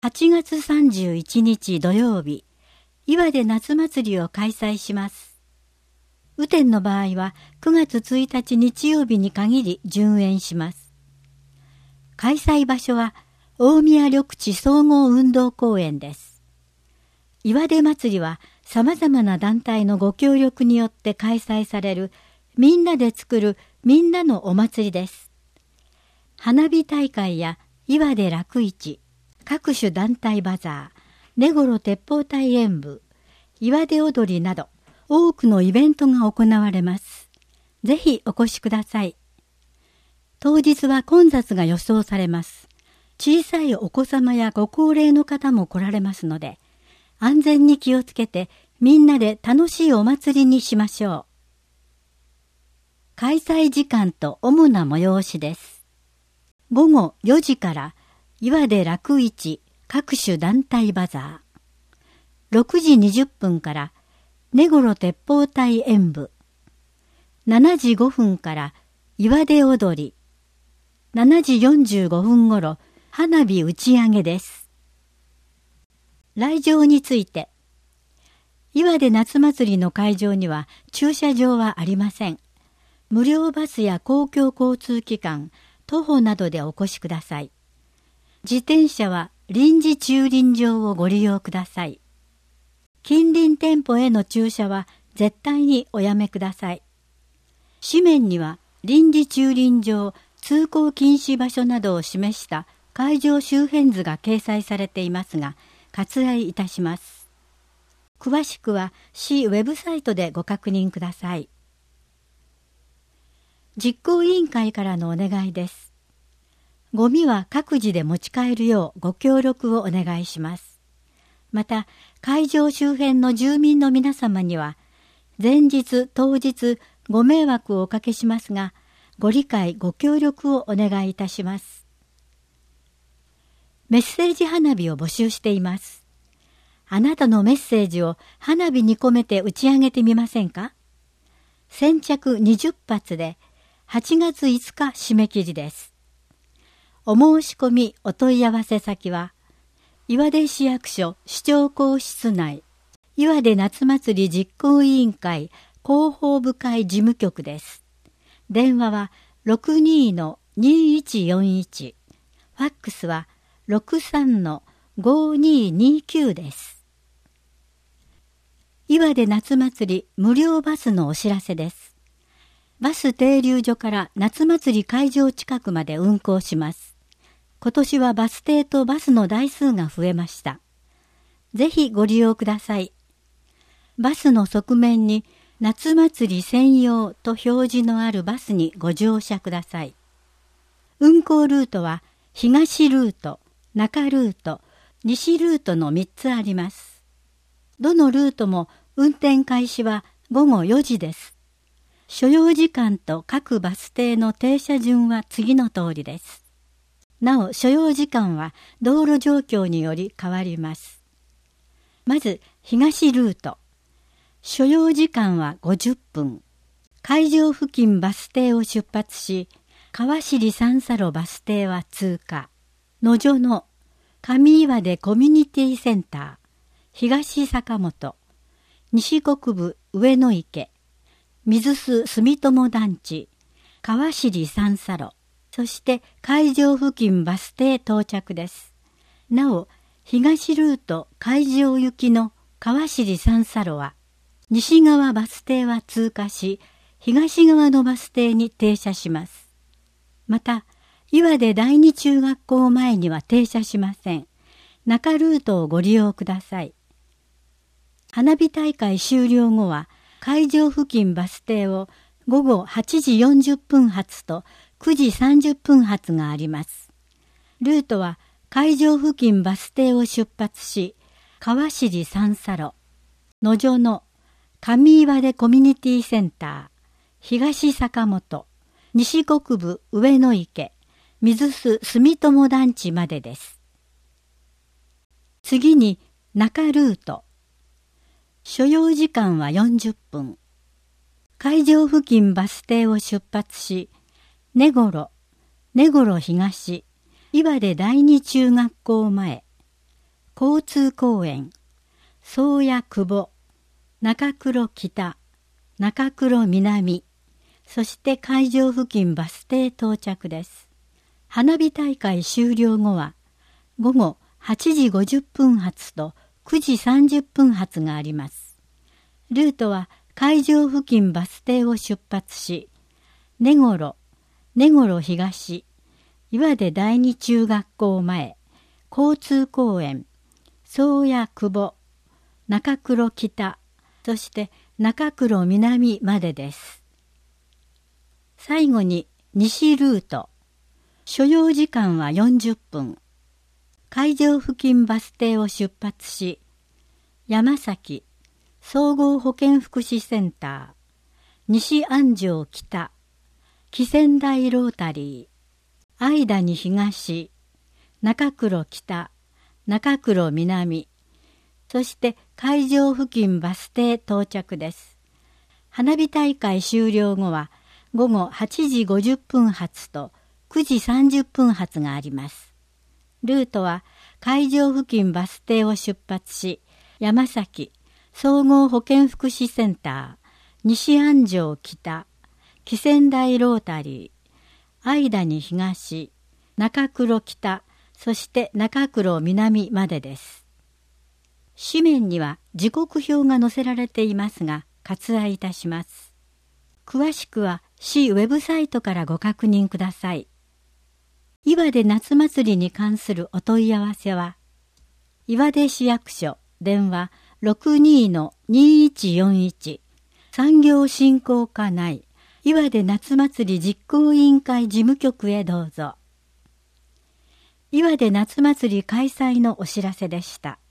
8月31日土曜日、岩出夏祭りを開催します。雨天の場合は9月1日日曜日に限り順延します。開催場所は大宮緑地総合運動公園です。岩出祭りは様々な団体のご協力によって開催されるみんなで作るみんなのお祭りです。花火大会や岩出楽市、各種団体バザー、根頃鉄砲隊演舞、岩出踊りなど多くのイベントが行われます。ぜひお越しください。当日は混雑が予想されます。小さいお子様やご高齢の方も来られますので、安全に気をつけてみんなで楽しいお祭りにしましょう。開催時間と主な催しです。午後4時から岩出楽市各種団体バザー。6時20分から根頃鉄砲隊演舞。7時5分から岩出踊り。7時45分ごろ花火打ち上げです。来場について、岩出夏祭りの会場には駐車場はありません。無料バスや公共交通機関、徒歩などでお越しください。自転車は臨時駐輪場をご利用ください。近隣店舗への駐車は絶対におやめください。紙面には臨時駐輪場、通行禁止場所などを示した会場周辺図が掲載されていますが、割愛いたします。詳しくは市ウェブサイトでご確認ください。実行委員会からのお願いです。ゴミは各自で持ち帰るようご協力をお願いします。また、会場周辺の住民の皆様には、前日当日ご迷惑をおかけしますが、ご理解ご協力をお願いいたします。メッセージ花火を募集しています。あなたのメッセージを花火に込めて打ち上げてみませんか？先着20発で8月5日締め切りです。お申し込みお問い合わせ先は、岩出市役所市長公室内、岩出夏祭り実行委員会広報部会事務局です。電話は 62-2141、ファックスは 63-5229 です。岩出夏祭り無料バスのお知らせです。バス停留所から夏祭り会場近くまで運行します。今年はバス停とバスの台数が増えました。ぜひご利用ください。バスの側面に夏祭り専用と表示のあるバスにご乗車ください。運行ルートは東ルート、中ルート、西ルートの3つあります。どのルートも運転開始は午後4時です。所要時間と各バス停の停車順は次の通りです。なお、所要時間は道路状況により変わります。まず、東ルート。所要時間は50分。会場付近バス停を出発し、川尻三叉路バス停は通過。野所の上岩出コミュニティセンター、東坂本、西国部上野池、水須住友団地、川尻三叉路、そして会場付近バス停到着です。なお、東ルート会場行きの川尻三叉路は、西側バス停は通過し、東側のバス停に停車します。また、岩出第二中学校前には停車しません。中ルートをご利用ください。花火大会終了後は、会場付近バス停を午後8時40分発と9時30分発があります。ルートは会場付近バス停を出発し、川尻三叉路、野所の上岩出コミュニティセンター、東坂本、西国部上野池、水須住友団地までです。次に中ルート。所要時間は40分。会場付近バス停を出発し、根頃東、岩出第二中学校前、 交通公園、宗谷久保、中黒北、中黒南、そして会場付近バス停到着です。花火大会終了後は、午後8時50分発と9時30分発があります。ルートは会場付近バス停を出発し、根室東、岩出第二中学校前、交通公園、宗谷久保、中黒北、そして中黒南までです。最後に西ルート。所要時間は40分。会場付近バス停を出発し、山崎、総合保健福祉センター、西安城北、木仙台ロータリー、相谷東、中黒北、中黒南、そして会場付近バス停到着です。花火大会終了後は午後8時50分発と9時30分発があります。ルートは会場付近バス停を出発し、山崎、総合保健福祉センター、西安城北、木仙台ロータリー、相谷東、中黒北、そして中黒南までです。紙面には時刻表が載せられていますが、割愛いたします。詳しくは市ウェブサイトからご確認ください。岩出夏祭りに関するお問い合わせは、岩出市役所電話 62-2141 産業振興課内岩出夏祭り実行委員会事務局へどうぞ。岩出夏祭り開催のお知らせでした。